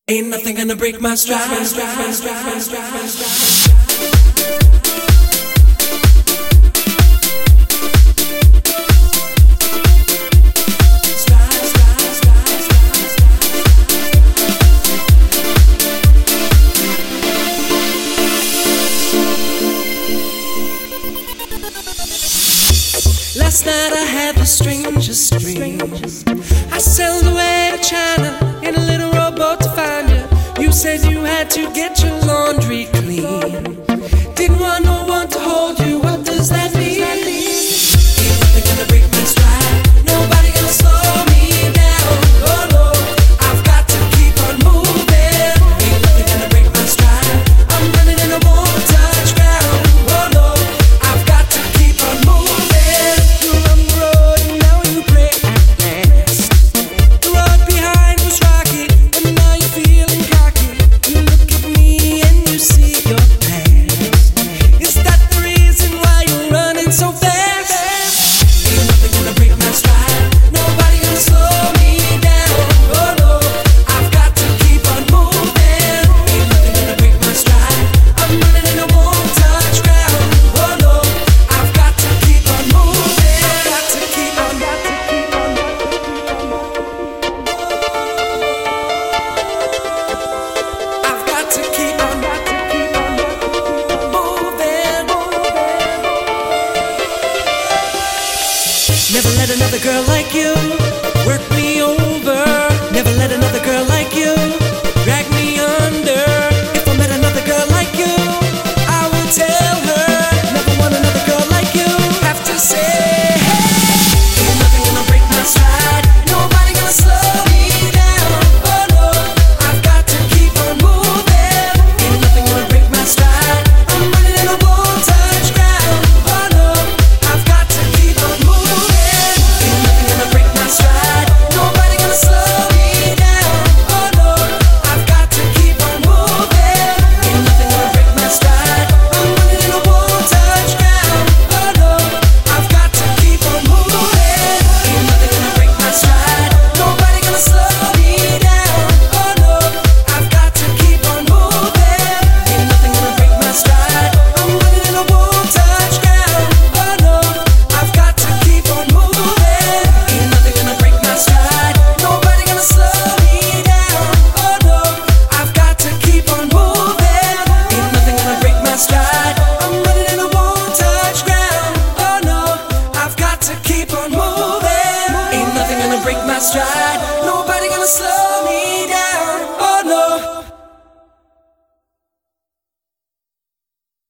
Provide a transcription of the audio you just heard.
Ain't nothing gonna break my stride. Last night I had the strangest dream. I sailed away to China in a little rowboat to find you. You said you had to get your laundry clean. Didn't want